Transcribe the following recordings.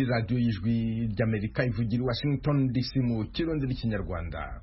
Radio y'Ijwi ry'Amerika ivugira Washington DC mu kirundi n'ikinyarwanda.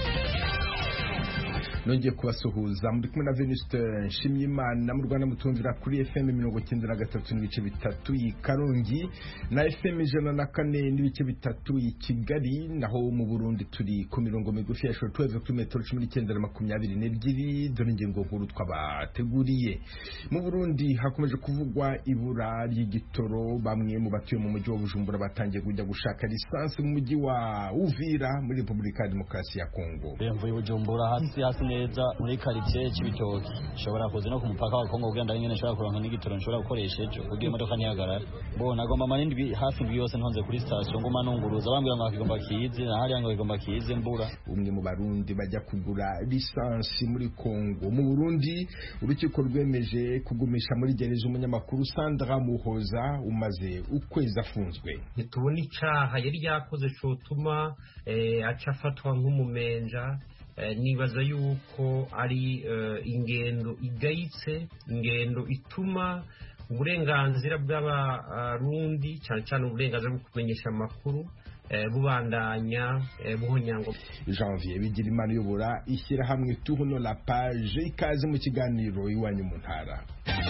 Nongeye kubasuhuza muri kumwe na Venuste Nshimiyimana mu Rwanda mutumvira kuri FM 93 n'ibice bitatu i Karongi na FM 104 n'ibice bitatu i Kigali, naho mu Burundi turi ku mirongo migufi ya shortwave kuri metero 1922. Dore ingingo nkuru twabateguriye. Mu Burundi hakomeje kuvugwa ibura ry'igitoro, bamwe mu batuye mu mujyi wa Bujumbura batangiye kujya gushaka lisansi mu mujyi wa Uvira muri Republika ya Demokarasi ya Kongo. Mvuye Bujumbura hasi neza muri quartier cy'ibitoki, shobora kuza no ku mupaka wa Kongo ugenda nyene, shobora kuronka n'igitoro nshobora gukoresha ejo kugira imodoka ntihagarara. Bona gomba manindi hafi ndwi yose ntonze kuri station ngoma nunguruza bambwira ngo akigomba kize na hali ngo igomba kize mbura. Umwe mu Barundi bajya kugura lisansi muri Kongo. Mu Burundi urukiko rwemeje kugumisha muri gereza umunyamakuru Sandra Muhoza umaze ukwezi afunzwe. Nitubona icaha yari yakoze cotuma acafatwa nk'umumenja. Nibaza yuko ari ingendo igayitse, ingendo ituma uburenganzira bw'abarundi cyane cyane uburenganzira bwo kumenyesha amakuru bubandanya buhonyango. Janvier Bigirimana uyobora ishyirahamwe Tourno la Page, ikaze mu kiganiro iwanyu mu ntara.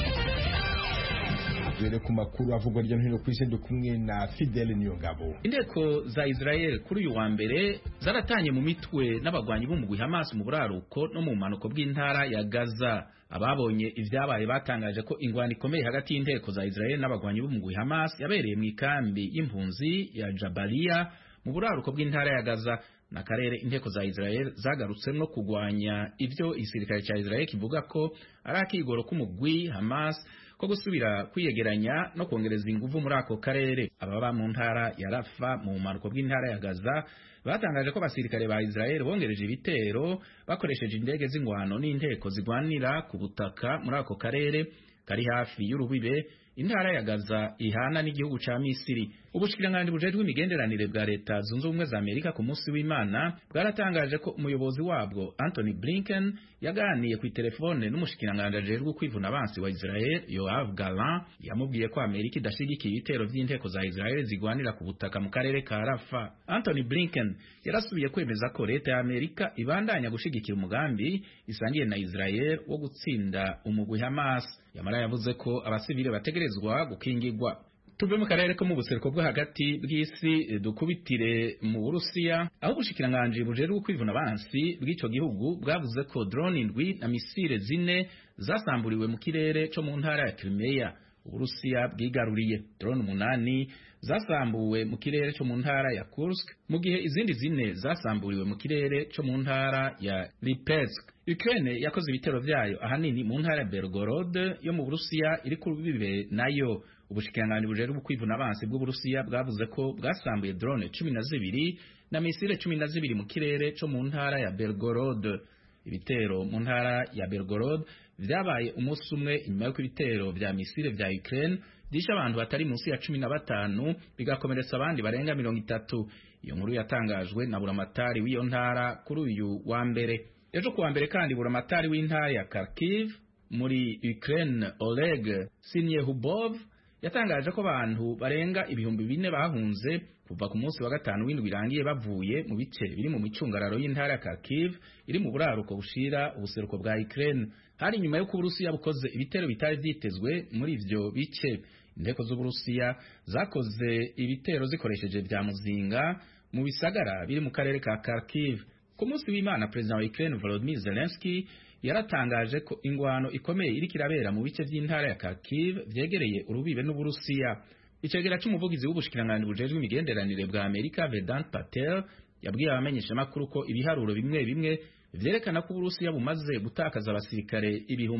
Dore ku makuru avugwa hirya no hino ku isi kumwe na Fidel Niyongabo. Indeko za Israel kuri uyu wa mbere zaratanye mu mitwe n'abagwanyi b'umugwi Hamas mu buraruko no mu manuko bw'intara ya Gaza. Ababonye ivyabaye batangaje ko ingwano ikomeye hagati y'indeko za Israel n'abagwanyi b'umugwi Hamas yabereye mu ikambi y'impunzi ya Jabalia mu buraruko bw'intara ya Gaza. Nakarere inteko za Israel zagarutsemwo kugwanya ivyo igisirikare ca Israel kivuga ko ari akigoro k'umugwi Hamas ko gusubira kwiyegeranya no kongereza inguvu muri ako karere. Ababa mu ntara ya Rafa mu manuko bw'intara ya Gaza batangaje ko abasirikare ba Israel bongereje ibitero bakoresheje indege z'ingwano n'inteko zigwanira ku butaka muri ako karere kari hafi y'urubibe intara ya Gaza ihana n'igihugu ca Misiri. Ubushikiranganji bujejwe imigenderanire bwa leta zunze ubumwe za Amerika ku munsi w'Imana bwaratangaje ko umuyobozi wabwo Anthony Blinken yaganiye ku telefone n'umushikiranganji ajejwe kwivuna abansi wa Israel Yoav Gallant, yamubwiye ko Amerika idashigikiye ibitero vy'inteko za Israel zigwanira ku butaka mu karere ka Rafa. Anthony Blinken yarasubiye kwemeza ko leta ya Amerika ibandanya gushigikira umugambi isangiye na Israel wo gutsinda umugwi Hamas. Yamara yavuze ko abasivile bategerezwa gukingirwa. Tuve mu karere ko mu buseruko bwo hagati bw'isi dukubitire mu Burusiya, aho ubushikiranganji bujejwe kwivuna abansi bw'ico gihugu bwavuze ko drone indwi na misile zine zasamburiwe mu kirere co mu ntara ya Crimea. Uburusiya bwigaruriye drone 8 zasambuwe mu kirere co mu ntara ya Kursk, mu gihe izindi zine zasamburiwe mu kirere co mu ntara ya Lipetsk. Ukraine yakoze ibitero vyayo ahanini mu ntara ya Belgorod yo mu Burusiya iri ku rubibe nayo. Ubushikiranganji bujejwe kwivuna abansi bw'Uburusiya bwavuze ko bwasambuye drone 12 na misile 12 mu kirere co mu ntara ya Belgorod. Ibitero mu ntara ya Belgorod vyabaye umunsi umwe inyuma y'uko ibitero vya misile vya Ukraine disha abantu batari munsi ya 15 bigakomeretsa abandi barenga 30. Iyo nkuru yatangajwe na buramatari w'iyo ntara kuri uyu wa mbere. Ejo kuwa mbere kandi buramatari w'intara ya Kharkiv muri Ukraine Oleg Sinyehubov yatangaje ko abantu barenga 4,000 bahunze kuva ku munsi wa gatanu w'indwi irangiye bavuye mu bice biri mu micungararo y'intara ya Kharkiv iri mu buraruko bushira ubuseruko bwa Ukraine. Hari nyuma yo Uburusiya bukoze ibitero bitari vyitezwe muri ivyo bice. Indeko z'Uburusiya zakoze ibitero zikoresheje vya muzinga mu bisagara biri mu karere ka Kharkiv. Ku munsi w'Imana President wa Ukraine Volodymyr Zelensky yaratangaje ko ingwano ikomeye iri kirabera mu bice vy'intara ya Kharkiv vyegereye urubibe n'Uburusiya. Icegera c'umuvugizi w'ubushikiranganji bujejwe imigenderanire bwa Amerika Vedant Patel yabwiye abamenyesha makuru ko ibiharuro bimwe bimwe vyerekana ko Uburusiya bumaze gutakaza abasirikare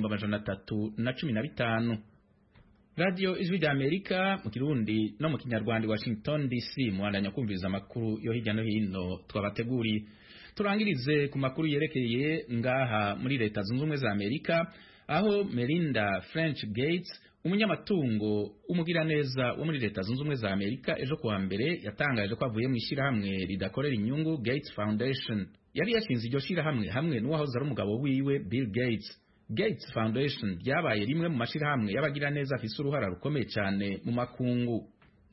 315. Radio Ijwi rya Amerika mu Kirundi no mu Kinyarwanda Washington DC muandanya kumviriza makuru yo hirya no hino twabateguriye. Turangirize ku makuru yerekeye ngaha muri leta zunze ubumwe za Amerika, aho Melinda French Gates umunyamatungo umugiraneza wo muri leta zunze ubumwe za Amerika ejo kuwa mbere yatangaje ko avuye mu ishyirahamwe ridakorera inyungu Gates Foundation. Yari yashinze iryo shyirahamwe hamwe n'uwahoze ari umugabo wiwe Bill Gates. Gates Foundation byabaye rimwe mu mashirahamwe y'abagiraneza afise uruhara rukomeye cyane mu makungu.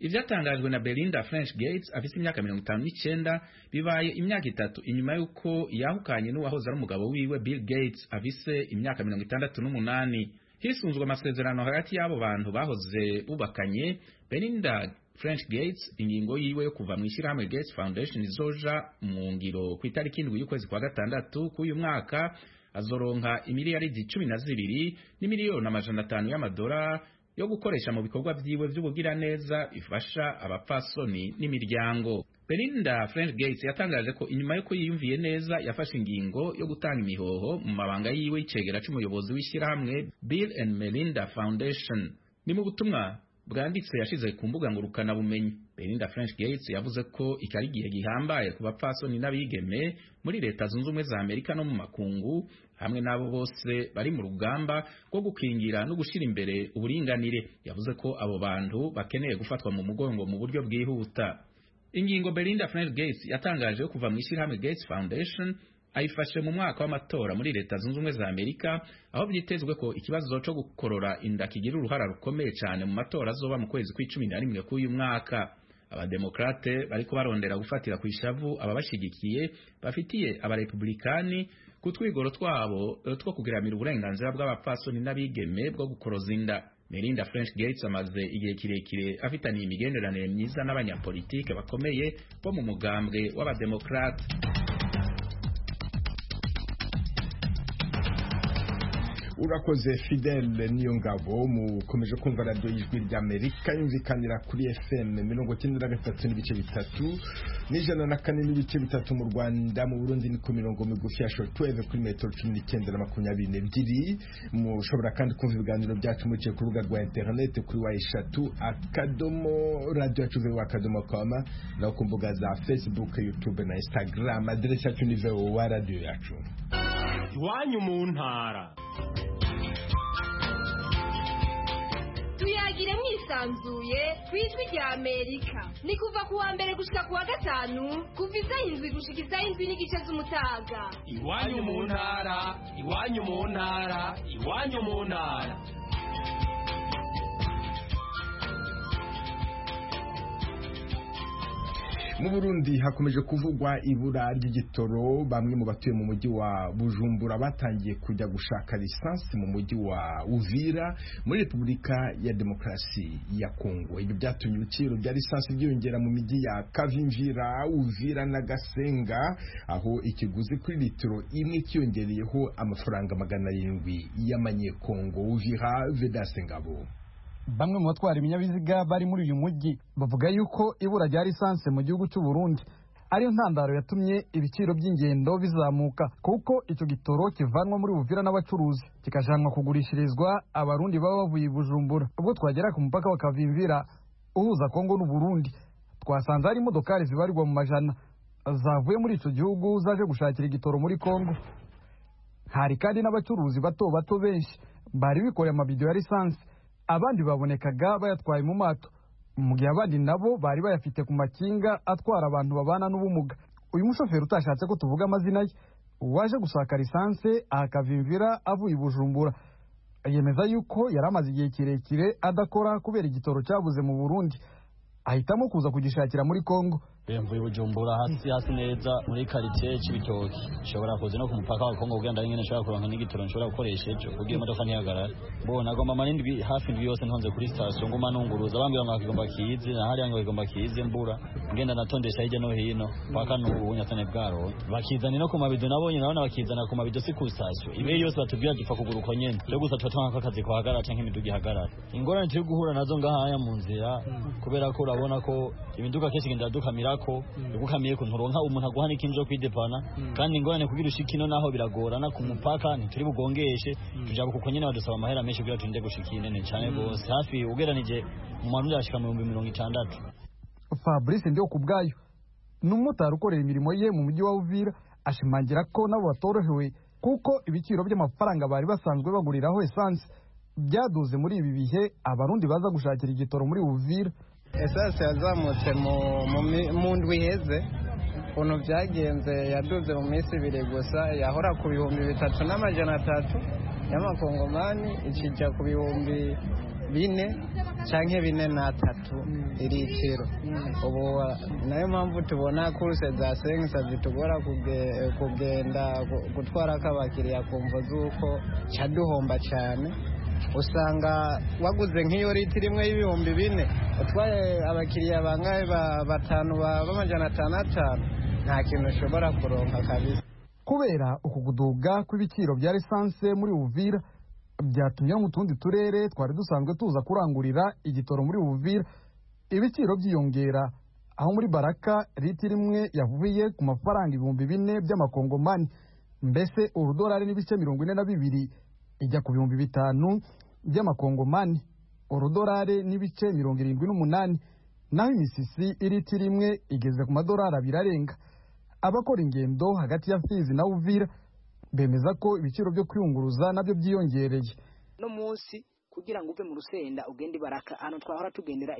ivyatangajwe na Belinda French Gates afise imyaka 59 bibaye imyaka 3 inyuma yuko yahukanye n'uwahoze ari umugabo wiwe Bill Gates afise imyaka 68. Hisunzwe amasezerano hagati y'abo bantu bahoze bubakanye, Belinda French Gates ingingo yiwe yo kuva mu ishyirahamwe Gates Foundation izoja mu ngiro ku itariki 7 y'ukwezi kwa gatandatu k'uyu mwaka, azoronka imiliyaridi 12 n'imiliyoni 500 y'amadolari yo gukoresha mu bikorwa vyiwe vy'ubugira neza bifasha abapfasoni n'imiryango. Belinda French Gates yatangaje ko inyuma yo yiyumviye neza yafashe ingingo yo gutanga imihoho mu mabanga yiwe y'icegera c'umuyobozi w'ishyirahamwe Bill and Melinda Foundation. Ni mu butumwa bwanditse yashize ku mbuga ngurukana bumenyi. Belinda French Gates yavuze ko ikari gihe gihambaye ku bapfasoni n'abigeme muri leta zunze ubumwe za Amerika no mu makungu, hamwe n'abo bose bari mu rugamba rwo gukingira no gushira imbere uburinganire. Yavuze ko abo bantu bakeneye gufatwa mu mugongo mu buryo bwihuta. Ingingo Belinda French Gates yatangaje kuva mu ishyirahamwe Gates Foundation ayifashe mu mwaka w'amatora muri leta zunze ubumwe za Amerika, aho byitezwe ko ikibazo cyo gukorora inda kigira uruhara rukomeye cyane mu matora azoba mu kwezi kwa11 k'uyu mwaka. Abademokrate bariko barondera gufatira ku ishavu ababashigikiye bafitiye abarepublikani ku twigoro twabo two kugiramira uburenganzira bw'abapfasoni n'abigeme bwo gukoroza inda. Belinda French Gates amaze igihe kirekire afitaniye imigenderanire myiza n'abanyapolitike bakomeye bo mu mugambwe w'abademokrate. Urakoze Fidel Niyongabo. Mukomeje kumva radio y'Ijwi ry'Amerika yumvikanira kuri FM 93.3 n'ijana na 4.3 mu Rwanda. Mu Burundi ni ku mirongo migufi ya shortwave kuri metero 19 na 22. Mushobora kandi kumva ibiganiro byacu muciye ku rubuga rwa internet kuri wa3 akadomo.com no ku mbuga za Facebook, YouTube na Instagram. Adresse yacu ni VOA radio yacu. Iwanyu mu ntara. Tuyagire mwisanzuye kwijwi rya Amerika. Ni kuva ku wa mbere gushika ku wa gatanu kuva isaha 7 gushika isaha 7:30 z'umutaga. Iwanyu mu ntara, iwanyu mu ntara, iwanyu mu ntara. Mu Burundi hakomeje kuvugwa ibura ry'igitoro. Bamwe mu batuye mu mujyi wa Bujumbura batangiye kujya gushaka lisansi mu mujyi wa Uvira muri Repubulika ya Demokarasi ya Kongo. Ibyo byatumye ibiciro bya lisansi byiyongera mu mijyi ya Kavimvira, Uvira na Gasenga, aho ikiguzi kuri litiro imwe cyiyongereyeho amafaranga 700 y'amanyekongo. Uvira, Vedaste Ngabo. Bamwe mu batwara ibinyabiziga bari muri uyu mujyi bavuga yuko ibura rya lisansi mu gihugu cy'u Burundi ariyo ntandaro yatumye ibiciro by'ingendo bizamuka, kuko icyo gitoro kivanwa muri Uvira n'abacuruzi kikajanwa kugurishirizwa abarundi baba bavuye i Bujumbura. Ubwo twagera ku mupaka wa Kavimvira uhuza Kongo n'u Burundi, twasanze hari imodokari zibarirwa mu majana zavuye muri icyo gihugu zaje gushakira igitoro muri Kongo. Hari kandi n'abacuruzi bato bato benshi bari bikoreye amabido ya lisansi, abandi babonekaga bayatwaye mu mato, mu gihe abandi nabo bari bayafite ku makinga atwara abantu babana n'ubumuga. Uyu mushoferi utashatse ko tuvuga amazina ye waje gusaka lisansi akavimvira avuye i Bujumbura, yemeza yuko yari amaze igihe kirekire adakora kubera igitoro cyabuze mu Burundi, ahitamo kuza kugishakira muri Kongo. Mvuye Bujumbura hasi neza muri quartier c'ibitoki, nshobora kuza no ku mupaka wa Kongo ugenda nyene nshobora kuronka n'igitoro nshobora gukoresha ejo kugira imodoka ntihagarara. Bona agomba manindi hafi ndwi yose ntonze kuri station ngoma nunguruza, bambira ngo akigomba kize na hali yango igomba kize mbura ngenda natondesha hirya no hino paka n'ubunyatane bwaro. Bakizana no ku mabido nabonye nabona bakizana ku mabido si ku station ibe yose batubwira gifa kuguruka nyene cyo gusa twatanga akazi ko hagarara canke imiduga ihagarara. Ingorane turi guhura nazo ngahaya mu nzira kubera ko urabona ko imiduga kenshi genda dukamira ko ugukamiye ku nturonka umuntu aguhana ikinjo kwidepana, kandi ingorane kugira ushikino naho biragorana ku mupaka ntituri bugongeshe tujya kuko nyene badusaba amahera menshi kugira turinde gushikine ne cyane gose hafi ugeranije mu marundi ashika mu 60. Fabrice ndio kubgayo n'umutari ukorera imirimo ye mu mujyi wa Uvira ashimangira ko nabo batorohewe kuko ibiciro by'amafaranga bari basanzwe baguriraho essence byaduze muri ibi bihe abarundi baza gushakira igitoro muri Uvira. Essence yazamutse mu ndwi iheze, ukuntu byagenze yaduze mu minsi 2 gusa, yahora ku 3,300 y'amakongomani ikijya ku 4,000 canke 43 litiro ubu nayo mpamvu tubona kurse za sensa zitugora kugenda gutwara kabakiriya kumva zuko caduhomba cyane usanga waguze nk'iyo litiro imwe y'ibihumbi 4 utwaye abakiriya bangahe batanu b'amajana 5 nta kintu ushobora kuronka kabisa. Kubera ukuguduga kw'ibiciro bya lisanse muri Uvira byatumye mu tundi turere twari dusanzwe tuza kurangurira igitoro muri Uvira ibiciro byiyongera, aho muri Baraka litiro imwe yavuye ku mafaranga 4,000 by'amakongomani, mbese urudolari n'ibice 42 ijya ku 5,000 by'amakongomani, urudolari n'ibice 78, naho imisisi litiro imwe igeze ku madolari 2 arenga. Abakora ingendo hagati ya Fizi na Uvira bemeza ko ibiciro byo kwiyunguruza nabyo byiyongereye. No munsi kugira ngo uve mu Rusenda ugende Baraka hano twahora tugendera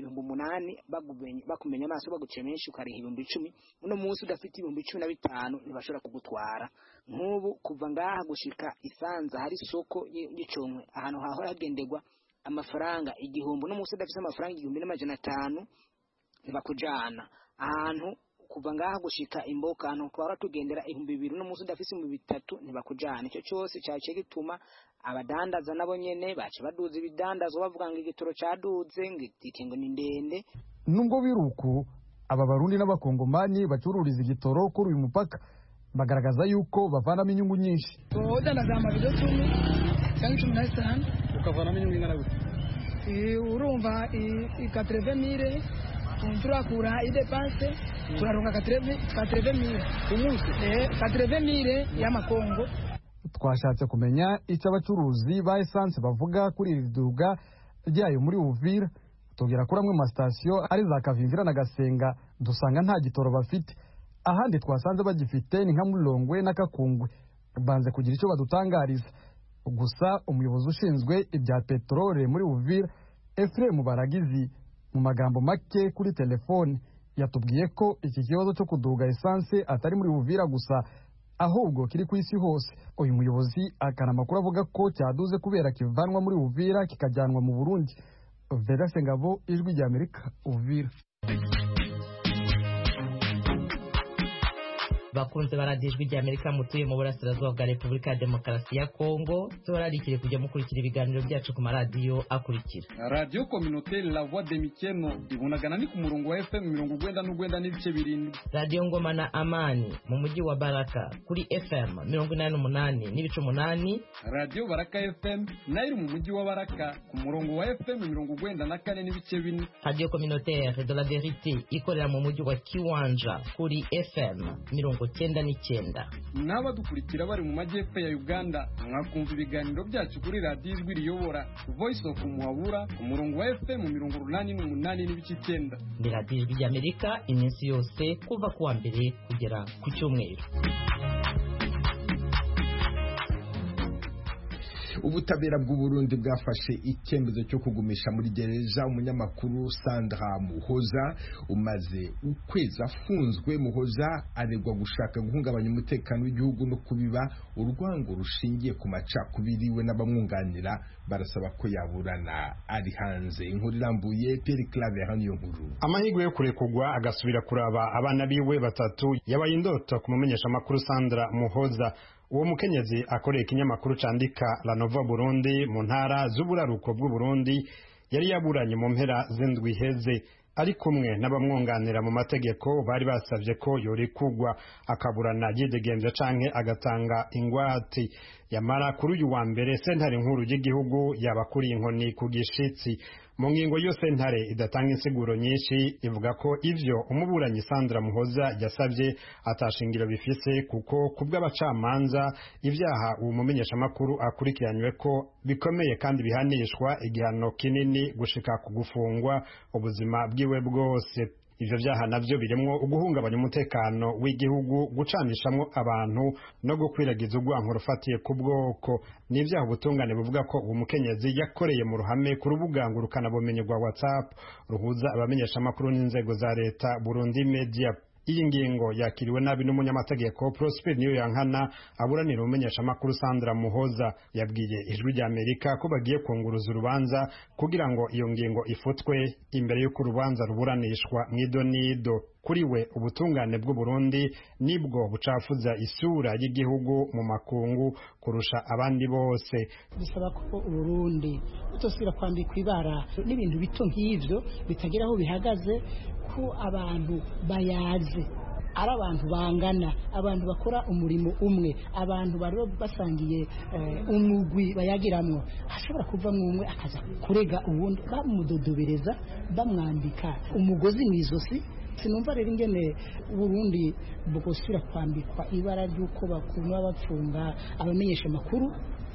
8,000 bakumenya amaso baguciye menshi ukariha 10,000. Uno munsi udafite 15,000 ntibashobora kugutwara. Nk'ubu kuva ngaha gushika Isanza hari isoko y'Iconkwe ahantu hahora hagendegwa amafaranga 1,000. No munsi udafite amafaranga 1,500 ntibakujana. Ahantu kuva ngaha gushika Imboka hano twara tugendera 2,000 no munsi udafise 3,000 ntibakujana. Icyo cyose cyaje gituma abadandaza nabo nyene bace baduza ibidandazo bavuga ngo igitoro cyaduze ngo ni ndende. Nubwo biruku aba Barundi n'abakongomani bacururiza igitoro kuri uyu mupaka bagaragaza yuko bavanamo inyungu nyinshi. Udandaza amabido 10 cyangwa 15 ukavanamo inyungu ingana gute? Urumva 80,000 turakura idepanse turaronga 80,000 umunsi 80,000 y'amakongo. Twashatse kumenya icyo abacuruzi ba essence bavuga kuri iri duga ryayo muri Uvira, tugera kuri amwe mu station ari za Kavimvira na Gasenga dusanga nta gitoro bafite, ahandi twasanze bagifite ni nka Mulongwe na Kakungwe. Banze kugira icyo badutangariza, gusa umuyobozi ushinzwe ibya petrole muri Uvira Ephraim Baragizi mu magambo make kuri telefone yatubwiye ko iki kibazo cyo kuduga essence atari muri Uvira gusa ahubwo kiri ku isi hose. Uyu muyobozi akana makuru avuga ko cyaduze kubera kivanwa muri Uvira kikajyanwa mu Burundi. Vedaste Ngabo, Ijwi rya Amerika, Uvira. Bakunze baradijwe rya Amerika mutuye mu burasirazuba bwa Repubulika ya Demokarasi ya Kongo, turarikire kujya mukurikira ibiganiro byacu ku maradiyo akurikira. Radio Communautaire La Voix de Mikeno ibonagana ni ku murongo wa FM 99 n'ibice 7. Radio Ngoma na Amani mu mujyi wa Baraka kuri FM 88 n'ibice 8. Radio Baraka FM nayo mu mujyi wa Baraka ku murongo wa FM 94 n'ibice 4. Radio Communautaire de la Vérité ikorera mu mujyi wa Kiwanja kuri FM 99. N'abadukurikira bari mu majyepfo ya Uganda mwakumva ibiganiro byacu kuri Radio Ijwi riyobora Voice of Muhabura ku murongo wa FM 88 n'ibice 9. Ni Radio Ijwi ry'Amerika iminsi yose kuva kuwa mbere kugera ku cyumweru. Ubutabera bw'u Burundi bwafashe icyemezo cyo kugumisha muri gereza umunyamakuru Sandra Muhoza umaze ukwezi afunzwe. Muhoza aregwa gushaka guhungabanya umutekano w'igihugu no kubiba urwango rushingiye ku macakubiri. We n'abamwunganira barasaba ko yaburana ari hanze. Inkuru irambuye Pierre Claver hano nkuru. Amahirwe yo kurekugwa agasubira kuraba abana biwe batatu yabaye indoto kumumenyesha makuru Sandra Muhoza. Uwo mukenyezi akoreye ikinyamakuru candika La Nova Burundi mu ntara z'uburaruko bw'u Burundi yari yaburanye mu mpera z'indwi heze ari kumwe n'abamwunganira mu mategeko bari basavye ko yorekugwa akaburana yidegemvye canke agatanga ingwati. Yamara kuri uyu wa mbere sentare nkuru y'igihugu yabakuriye inkoni ku gishitsi. Mu ngingo yo sentare idatanga insiguro nyinshi ivuga ko ivyo umuburanyi Sandra Muhoza yasavye atashingiro bifise kuko kubw'abacamanza ivyaha uwo mumenyesha makuru akurikiranywe ko bikomeye kandi bihanishwa igihano kinini gushika ku gufungwa ubuzima bwiwe bwose. Ivyo vyaha navyo biremwo uguhungabanya umutekano w'igihugu, gucanishamwo abantu no gukwiragiza urwanko rufatiye ku bwoko. N'ivyaha ubutungane buvuga ko uwo mukenyezi yakoreye mu ruhame ku rubuga ngurukana bumenyi rwa WhatsApp ruhuza abamenyesha makuru n'inzego za leta Burundi Media. iyi ngingo yakiriwe nabi n'umunyamategeko Prosper Niyoyankana aburanira umumenyeshamakuru Sandra Muhoza yabwiye Ijwi ry'Amerika ko bagiye kunguruza urubanza kugira ngo iyo ngingo ifutwe imbere y'uko urubanza ruburanishwa mw'idonido. Kuri we ubutungane bw'u Burundi nibwo bucafuza isura y'igihugu mu makungu kurusha abandi bose. Bisaba ko Burundi butosubira kwambikwa ibara n'ibintu bito nk'ivyo bitagira aho bihagaze, ko abantu bayaze ari abantu bangana, abantu bakora umurimo umwe, abantu bari basangiye umugwi bayagiramwo, hashobora kuvamwo umwe akaza kurega uwundi bamudodobereza bamwambika umugozi mw'izosi. Sinumva rero ingene Burundi bugosubira kwambikwa ibara ry'uko bakuma bapfunga abamenyesha makuru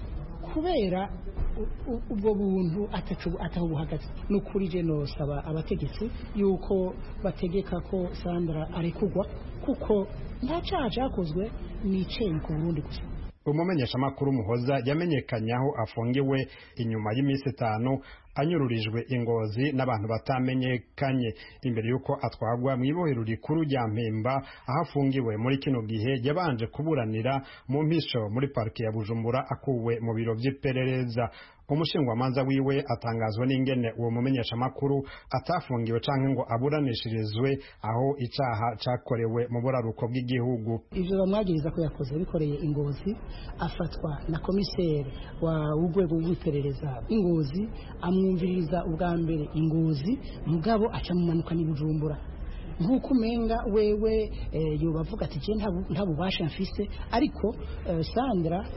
kubera ubwo buntu ataho buhagaze. N'ukuri je nosaba abategetsi yuko bategeka ko Sandra arekugwa kuko nta caha cakozwe n'iceye ku Burundi gusa. Umumenyeshamakuru Muhoza yamenyekanye aho afungiwe inyuma y'iminsi 5 anyururijwe ingozi n'abantu batamenyekanye imbere yuko atwagwa mw'ibohero rikuru rya Mpemba aho afungiwe muri kino gihe yabanje kuburanira mu mpisho muri parike ya Bujumbura akuwe mu biro vy'iperereza. Umushingwamanza wiwe atangazwa n'ingene uwo mumenyeshamakuru atafungiwe canke ngo aburanishirizwe aho icaha cakorewe mu buraruko bw'igihugu. Ivyo bamwagiriza ko yakoze bikoreye ingozi, afatwa na komiseri wa urwego rw'iperereza ingozi, amwumviriza ubwa mbere ingozi, mugabo aca mumanuka ni Bujumbura. Nkuko umenga wewe yobavuga ati je nta bubasha mfise, ariko Sandra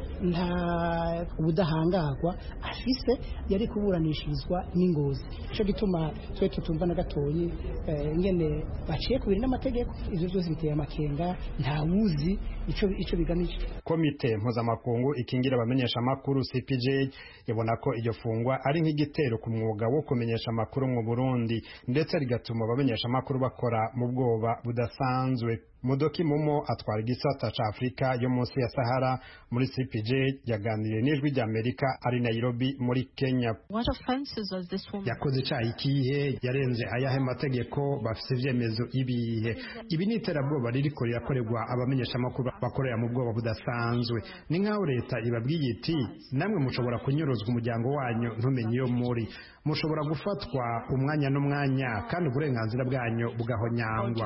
nta ubudahangagwa afise, yari kuburanishirizwa n'ingozi. Ico gituma twe tutumva na gatoyi ingene baciye kubiri n'amategeko. Ivyo byose biteye amakenga, nta wuzi ico bigamije. Komite mpuzamakungu ikingira abamenyesha makuru CPJ ibona ko iryo fungwa ari nk'igitero ku mwuga wo kumenyesha makuru mu Burundi, ndetse rigatuma abamenyesha makuru bakora mu bwoba budasanzwe. Mudoki Mumo atwara igisata ca Afrika yo munsi ya Sahara muri CPJ yaganiriye n'Ijwi ry'Amerika ari Nairobi muri Kenya. Yakoze ca ikihe, yarenze ayahe mategeko, bafise ivyemezo ibihe. Ibi ni iterabwoba ririko rirakorerwa abamenyesha makuru bakorera mu bwoba budasanzwe. Ni nkaho leta ibabwiye iti namwe mushobora kunyuruzwa umuryango wanyu ntumenye iyo muri, mushobora gufatwa umwanya n'umwanya kandi uburenganzira bwanyu bugahonyangwa.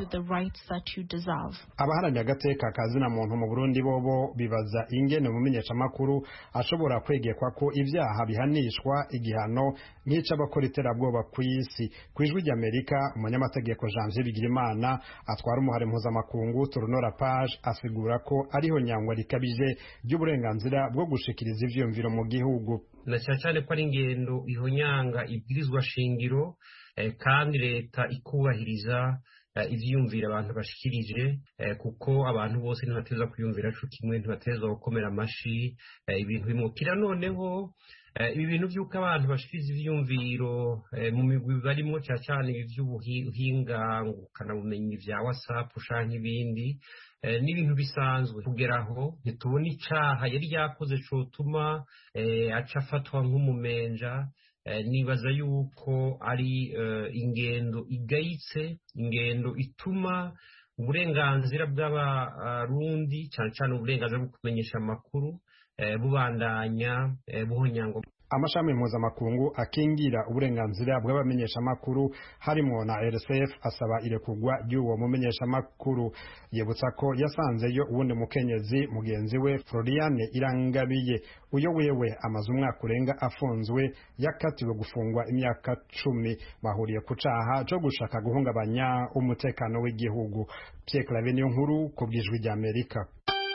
Abaharanira agateka kazina muntu mu Burundi bobo bibaza ingene umumenyesha makuru ashobora kwegekwa ko ivyaha bihanishwa igihano nk'ica bakora iterabwoba kw'isi. Kw'Ijwi ry'Amerika umunyamategeko Janvier Bigirimana atwara umuhare mpuzamakungu Tournora Page asigura ko ariho nyangwa rikabije ry'uburenganzira bwo gushikiriza ivyumviro mu gihugu. Na cyane ko ari ingendo ihonyanga ibwirizwa shingiro kandi leta ikubahiriza ivyumvira abantu bashikirije, kuko abantu bose ntibateza kuyumvira co kimwe, ntibateza gukomera amashi ibintu bimukira. Noneho ibi bintu by'uko abantu bashikiriza ivyumviro mu migwi barimo cyane ivy'ubuhinga ngukanabumenyi vya WhatsApp canke ibindi, n'ibintu bisanzwe. Kugeraho ntitubona icaha yari yakoze cotuma aca afatwa nk'umumenja. Nibaza yuko ari ingendo igayitse, ingendo ituma uburenganzira bw'abarundi cyane uburenganzira bwo kumenyesha amakuru bubandanya buhonyangwa. Amashami mpuzamakungu akingira uburenganzira bw'abamenyesha makuru harimo na RSF asaba irekugwa ry'uwo mumenyesha makuru. Yebutsa ko yasanzeyo uwundi mukenyezi mugenzi we Floriane Irangabiye, uyo wewe amaze umwaka urenga afunzwe yakatiwe gufungwa imyaka 10. Bahuriye ku caha cyo gushaka guhungabanya umutekano w'igihugu. Pierre Claver niyo nkuru ku bw'Ijwi ry'Amerika.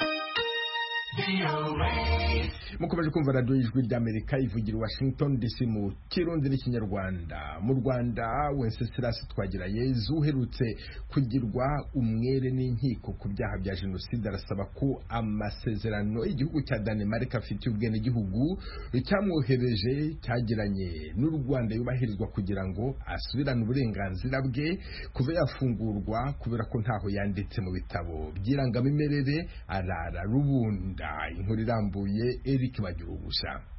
Mukomeje kumva radio y'Ijwi ry'Amerika ivugira Washington DC mu Kirundi n'Ikinyarwanda. Mu Rwanda Wenceslas Twagirayezu uherutse kugirwa umwere n'inkiko ku byaha bya jenoside arasaba ko amasezerano igihugu cya Danemark afitiye ubwene gihugu cyamwohereje cyagiranye n'u Rwanda yubahirizwa kugira ngo asubirane uburenganzira bwe kuva yafungurwa kubera ko ntaho yanditse mu bitabo by'irangamimerere arara rubunda. Inkuru irambuye Eric Bagirugusa.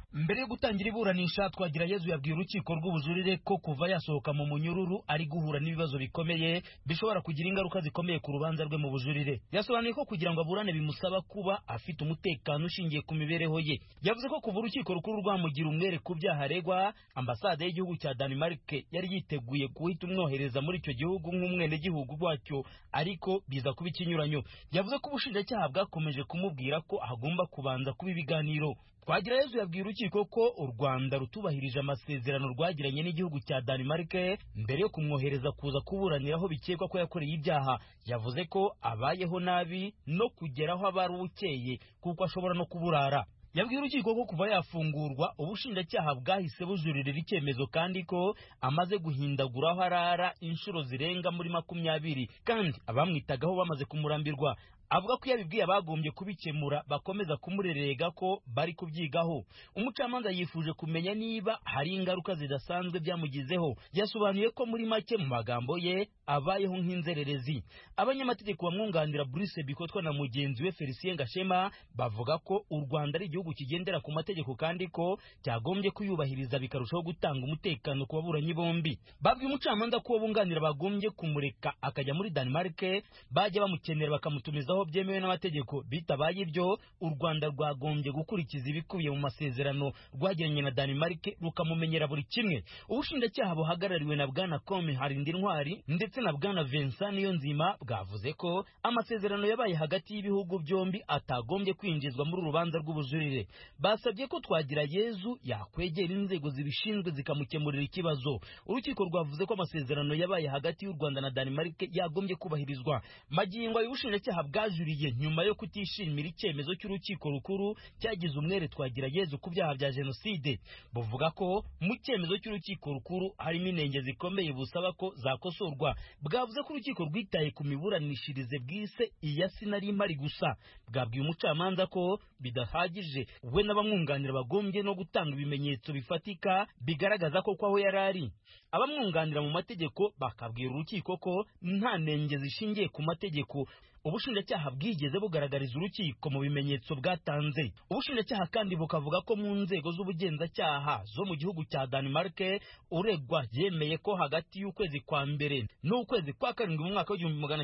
mbere yo gutangira iburanisha Twagirayezu yabwiye urukiko rw'ubujurire ko kuva yasohoka mu munyururu ari guhura n'ibibazo bikomeye bishobora kugira ingaruka zikomeye ku rubanza rwe mu bujurire. Yasobanuye ko kugira ngo aburane bimusaba kuba afite umutekano ushingiye ku mibereho ye. Yavuze ko kuva urukiko rukuru rwamugira umwere ku byaha aregwa, ambasade y'igihugu cya Denmark yari yiteguye guhita umwohereza muri icyo gihugu nk'umwenegihugu wacyo, ariko biza kuba ikinyuranyo. Yavuze ko ubushinjacyaha bwakomeje kumubwira ko agomba kubanza kuba ibiganiro. Twagirayezu yabwiye urukiko ko u Rwanda rutubahirije amasezerano rwagiranye n'igihugu cya Denmark mbere yo kumwohereza kuza kuburanira aho bikekwa ko yakoreye ibyaha. Yavuze ko abayeho nabi no kugeraho abari ukeye kuko ashobora no kuburara. Yabwiye urukiko ko kuva yafungurwa ubushinjacyaha bwahise bujuririra icyemezo kandi ko amaze guhindagura aho arara inshuro zirenga muri 20 kandi abamwitagaho bamaze kumurambirwa. Avuga ko yabibwiye abagombye kubikemura bakomeza kumurerega ko bari kubyigaho. Umucamanza yifuje kumenya niba hari ingaruka zidasanzwe byamugizeho. Yasobanuye ko muri make mu magambo ye abayeho nk'inzererezi. Abanyamategeko bamwunganira Bruce Bikotwa na mugenzi we Felicien Gashema bavuga ko u Rwanda ari igihugu kigendera ku mategeko kandi ko cyagombye kuyubahiriza bikarushaho gutanga umutekano ku baburanyi bombi. Babwiye umucamanza ko bunganira bagombye kumureka akajya muri Denmark, bajya bamukenera bakamutumizaho byemewe n'amategeko. Bitabaye ibyo u Rwanda rwagombye gukurikiza ibikubiye mu masezerano rwagiranye na Denmark rukamumenyera buri kimwe. Ubushinjacyaha buhagarariwe na Bwana Kome Harindintwari ndetse na Bwana Vincent Niyonzima bwavuze ko amasezerano yabaye hagati y'ibihugu byombi atagombye kwinjizwa muri urubanza rw'ubujurire. Basabye ko Twagirayezu yakwegera inzego zibishinzwe zikamukemurira ikibazo. Urukiko rwavuze ko amasezerano yabaye hagati y'u Rwanda na Denmark yagombye kubahirizwa. Magingo y'ubushinjacyaha bwajuriye nyuma yo kutishimira icyemezo cy'urukiko rukuru cyagize umwere Twagirayezu ku byaha bya jenoside. Buvuga ko mu cyemezo cy'urukiko rukuru harimo inenge zikomeye busaba ko zakosorwa. Bwavuze ko urukiko rwitaye ku miburanishirize bwise iya sinari impari gusa. Bwabwiye umucamanza ko bidahagije we n'abamwunganira bagombye no gutanga ibimenyetso bifatika bigaragaza ko aho yari ari. Abamwunganira mu mategeko bakabwira urukiko ko nta nenge zishingiye ku mategeko ubushinjacyaha bwigeze bugaragariza urukiko mu bimenyetso bwatanze. Ubushinjacyaha kandi bukavuga ko mu nzego z'ubugenzacyaha zo mu gihugu cya Denmark uregwa yemeye ko hagati y'ukwezi kwa mbere n'ukwezi kwa karindwi mu mwaka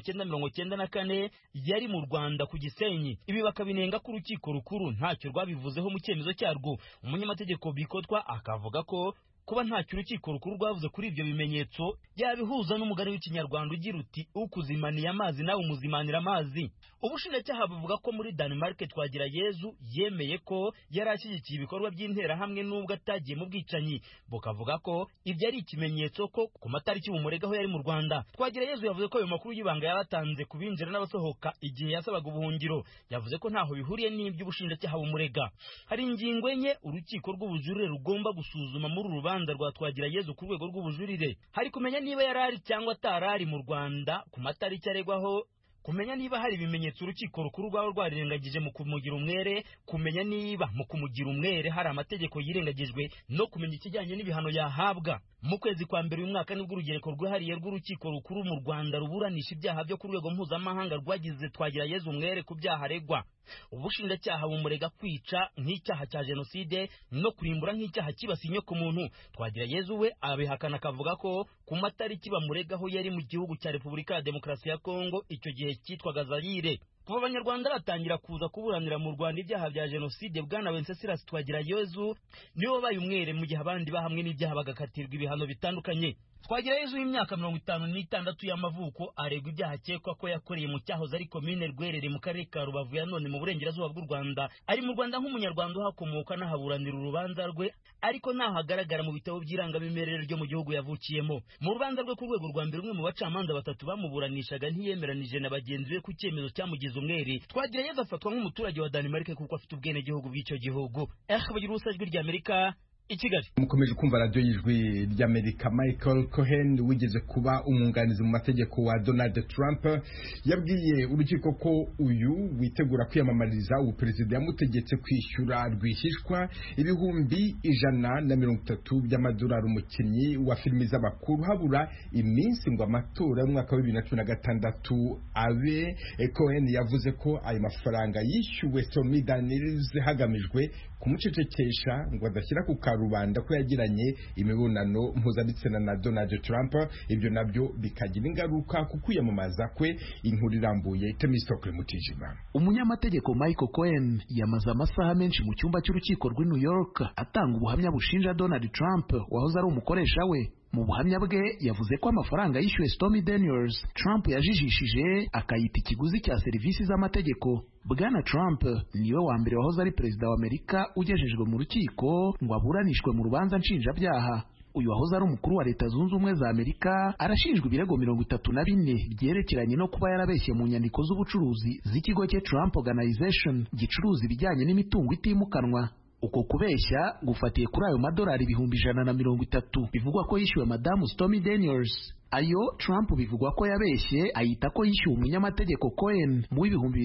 w'1994 yari mu Rwanda ku Gisenyi. Ibi bakabinenga ko urukiko rukuru ntacyo rwabivuzeho mu cyemezo cyarwo. Umunyamategeko Bikotwa akavuga ko kuba ntacyo urukiko rukuru rwavuze kuri ibyo bimenyetso yabihuza n'umugani w'ikinyarwanda ugira uti ukuzimaniye amazi nawe umuzimanira amazi. Ubushinjacyaha buvuga ko muri Denmark Twagirayezu yemeye ko yari ashyigikiye ibikorwa by'interahamwe n'ubwo atagiye mu bwicanyi. Bukavuga ko ibyo ari ikimenyetso ko ku matariki bumuregaho yari mu Rwanda. Twagirayezu yavuze ko ayo makuru y'ibanga yabatanze ku binjira n'abasohoka igihe yasabaga ubuhungiro. Yavuze ko ntaho bihuriye n'ibyo ubushinjacyaha bumurega. Hari ingingo enye urukiko rw'ubujurire rugomba gusuzuma muri urubanza rwa Twagirayezu ku rwego rw'ubujurire. Hari kumenya niba yarari cyangwa atarari mu Rwanda ku matariki aregwaho, kumenya niba hari ibimenyetso urukiko rukuru rwaba rwarirengagije mu kumugira umwere, kumenya niba mu kumugira umwere hari amategeko yirengagijwe, no kumenya ikijyanye n'ibihano yahabwa. Mu kwezi kwa mbere uyu mwaka nibwo urugereko rwihariye rw'urukiko rukuru mu Rwanda ruburanisha ibyaha byo ku rwego mpuzamahanga rwagize Twagirayezu umwere ku byaha aregwa. Ubushinjacyaha bumurega kwica nk'icyaha cya jenoside no kurimbura nk'icyaha kibasiye inyokomuntu. Twagirayezu we abihakana akavuga ko ku matariki bamuregaho yari mu gihugu cya Repubulika ya Demokarasi ya Kongo, icyo gihe cyitwaga Zaire. Kuva abanyarwanda batangira kuza kuburanira mu Rwanda ibyaha bya jenoside, Bwana Wenceslas Twagirayezu niwe wabaye umwere mu gihe abandi bahamwe n'ibyaha bagakatirwa ibihano bitandukanye. Twagirayezu y'imyaka 56 y'amavuko aregwa ibyaha akekwa ko yakoreye mu cyahoze ari komine Rwerere mu karere ka Rubavu ya none mu burengerazuba bw'u Rwanda. Ari mu Rwanda nk'umunyarwanda uhakomoka n'ahaburanira urubanza rwe, ariko ntahagaragara mu bitabo by'irangamimerere ryo mu gihugu yavukiyemo. Mu rubanza rwe ku rwego rwa mbere, umwe mu bacamanza batatu bamuburanishaga ntiyemeranije na bagenzi be ku cyemezo cyamugize umwere. Twagirayezu afatwa nk'umuturage wa Denmark kuko afite ubwenegihugu bw'icyo gihugu. Bagira ubusajwi ry'Amerika i Kigali. Mukomeje kumva radio y'ijwi ry'Amerika. Michael Cohen wigeze kuba umwunganizi mu mategeko wa Donald Trump yabwiye urukiko ko uyu witegura kwiyamamariza ubuperezida yamutegetse kwishyura rwihishwa ibihumbi 130 by'amadolari umukinnyi wa filimi z'abakuru habura iminsi ngo amatora y'umwaka wa 2016 abe. Cohen yavuze ko ayo mafaranga yishyuwe Stormy Daniels hagamijwe kumucecekesha ngo adashyira ku karubanda ko yagiranye imibonano mpuzabitsina na Donald Trump. Ibyo nabyo bikagira ingaruka ku kwiyamamaza kwe. Inkuru irambuye Temistokle Mutijima. Umunyamategeko Michael Cohen yamaze amasaha menshi mu cyumba cy'urukiko rw'i New York atanga ubuhamya bushinja Donald Trump wahoze ari umukoresha we. Mu buhamya bwe yavuze ko amafaranga yishyuwe Stormy Daniels Trump yajijishije akayita ikiguzi cya serivisi z'amategeko. Bwana Trump niwe wa mbere wahoze ari perezida wa Amerika ugejejwe mu rukiko ngo aburanishwe mu rubanza nshinjabyaha. Uyu wahoze ari umukuru wa Leta Zunze Ubumwe za Amerika arashinjwa ibirego 34 byerekeranye no kuba yarabeshye mu nyandiko z'ubucuruzi z'ikigo cye Trump Organization gicuruza ibijyanye n'imitungo itimukanwa. Uko kubeshya gufatiye kuri ayo madolari ibihumbi 130 bivugwa ko yishyuwe Madamu Stormy Daniels. Ayo Trump bivugwa ko yabeshye ayita ko yishyuwe umunyamategeko Cohen mu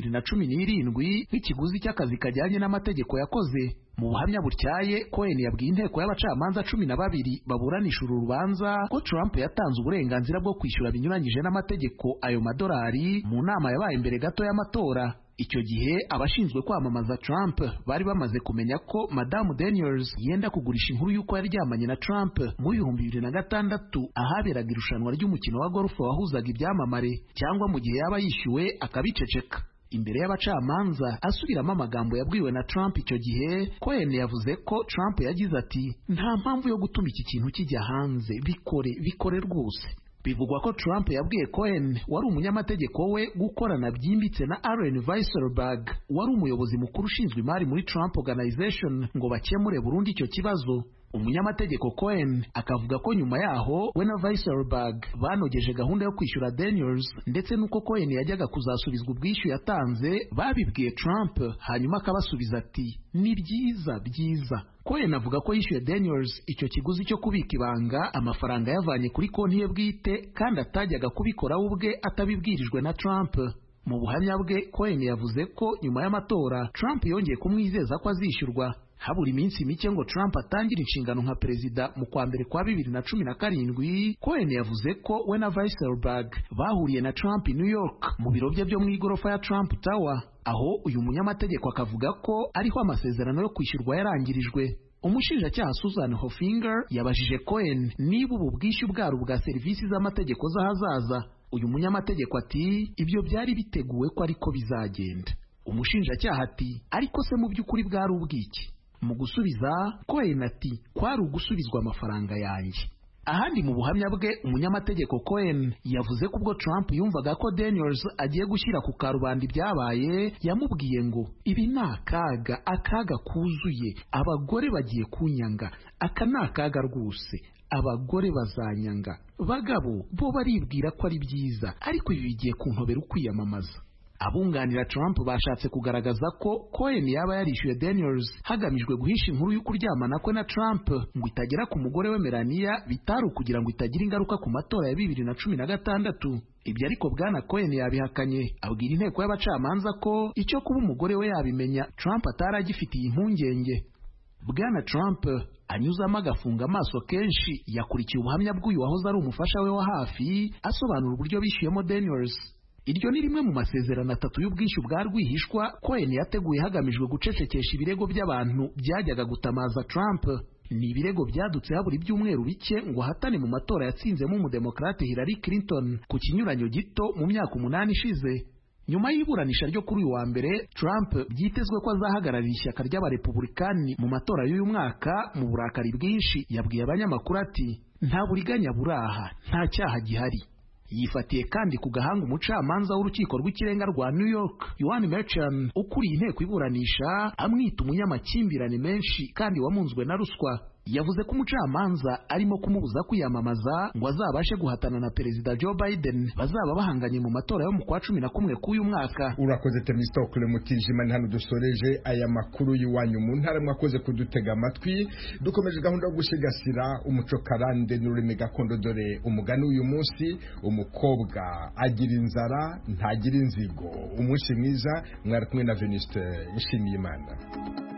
2017 nk'ikiguzi cy'akazi kajyanye n'amategeko yakoze. Mu buhamya butyaye Cohen yabwiye inteko y'abacamanza 12 baburanisha uru rubanza ko Trump yatanze uburenganzira bwo kwishyura binyuranyije n'amategeko ayo madolari mu nama yabaye mbere gato y'amatora. Icyo gihe abashinzwe kwamamaza Trump bari bamaze kumenya ko Madamu Daniels yenda kugurisha inkuru y'uko yaryamanye na Trump mu 2006 ahaberaga irushanwa ry'umukino wa golf wahuzaga ibyamamare, cyangwa mu gihe yaba yishyuwe akabiceceka. Imbere y'abacamanza asubiramo amagambo yabwiwe na Trump icyo gihe, Cohen yavuze ko Trump yagize ati nta mpamvu yo gutuma iki kintu kijya hanze, bikore rwose. Bivugwa ko Trump yabwiye Cohen wari umunyamategeko we gukorana byimbitse na Allen Weisselberg wari umuyobozi mukuru ushinzwe imari muri Trump Organization ngo bakemure burundu icyo kibazo. Umunyamategeko Cohen akavuga ko nyuma yaho we na Weisselberg banogeje gahunda yo kwishyura Daniels, ndetse nuko Cohen yajyaga kuzasubizwa ubwishyu yatanze babibwiye Trump, hanyuma akabasubiza ati ni byiza. Cohen avuga ko yishyuye Daniels icyo kiguzi cyo kubika ibanga amafaranga yavanye kuri konti ye bwite kandi atajyaga kubikora ubwe atabibwirijwe na Trump. Mu buhamya bwe Cohen yavuze ko nyuma y'amatora Trump yongeye kumwizeza ko azishyurwa. Habura iminsi mike ngo Trump atangire inshingano nka perezida mu kwa mbere kwa 2017, Cohen yavuze ko we na Weisselberg bahuriye na Trump i New York mu biro bye byo mu igorofa ya Trump Tower, aho uyu munyamategeko akavuga ko ariho amasezerano yo kwishyurwa yarangirijwe. Umushinjacyaha Susan Hofinger yabajije Cohen niba ubu bwishyu bwari ubwa serivisi z'amategeko z'ahazaza. Uyu munyamategeko ati ibyo byari biteguwe ko ariko bizagenda. Umushinjacyaha ati ariko se mu by'ukuri bwari ubwiki? Mu gusubiza Cohen ati kwari ugusubizwa amafaranga yanjye. Ahandi mu buhamya bwe umunyamategeko Cohen yavuze ko ubwo Trump yumvaga ko Daniels agiye gushyira ku karubanda ibyabaye, yamubwiye ngo ibi ni akaga kuzuye, abagore bagiye kunyanga, aka ni akaga rwose, abagore bazanyanga, bagabo bo baribwira ko ari byiza, ariko ibi bigiye kuntobera ukwiyamamaza. Abunganira Trump bashatse kugaragaza ko Cohen yaba yarishyuye Daniels hagamijwe guhisha inkuru y'ukuryamana kwe na Trump ngo itagera ku mugore we Melania, bitari ukugira ngo itagira ingaruka ku matora ya 2016. Ibyo ariko Bwana Cohen yabihakanye, abwira inteko y'abacamanza ko icyo kuba umugore we yabimenya Trump ataragifitiye impungenge. Bwana Trump anyuzamo agafunga amaso kenshi yakurikiye ubuhamya bw'uyu wahoze ari umufasha we wa hafi asobanura uburyo bishyuyemo Daniels. Iryo ni rimwe mu masezerano 3 y'ubwishyu bwa rwihishwa Cohen yateguye hagamijwe gucecekesha ibirego by'abantu byajyaga gutamaza Trump. Ni ibirego byadutse habura ibyumweru bike ngo hatane mu matora yatsinzemo umudemokrate Hillary Clinton ku kinyuranyo gito mu myaka 8 ishize. Nyuma y'iburanisha ryo kuri uyu wa mbere, Trump byitezwe ko azahagararira ishyaka ry'abarepublikani mu matora y'uyu mwaka mu burakari bwinshi. Yabwiye abanyamakuru ati nta buriganya buraha, nta cyaha gihari. Yifatiye kandi ku gahanga umucamanza w'urukiko rw'ikirenga rwa New York Yohan Merchan ukuriye inteko iburanisha, amwita umunyamakimbirane menshi kandi wamunzwe na ruswa. yavuze ko umucamanza arimo kumubuza kwiyamamaza ngo azabashe guhatana na perezida Joe Biden bazaba bahanganye mu matora yo mu kwa 11 k'uyu mwaka. Urakoze Temistokle Mutijima. Ni hano dusoreje aya makuru y'iwanyu mu ntara. Mwakoze kudutega amatwi. Dukomeje gahunda yo gushigasira umuco karande n'ururimi gakondo. Dore umugani uyu munsi: umukobwa agira inzara ntagira inzigo. Umunsi mwiza. Mwari kumwe na Venuste Nshimiyimana.